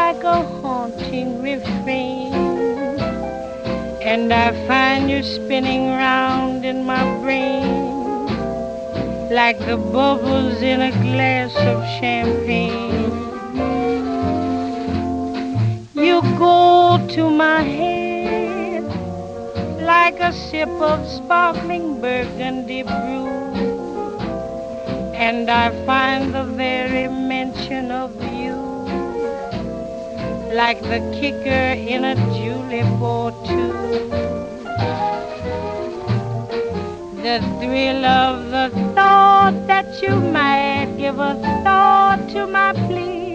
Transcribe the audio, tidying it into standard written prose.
like a haunting refrain, and I find you spinning round in my brain like the bubbles in a glass of champagne. You go to my head like a sip of sparkling burgundy brew, and I find the very mention of you like the kicker in a julep or two. The thrill of the thought that you might give a thought to my plea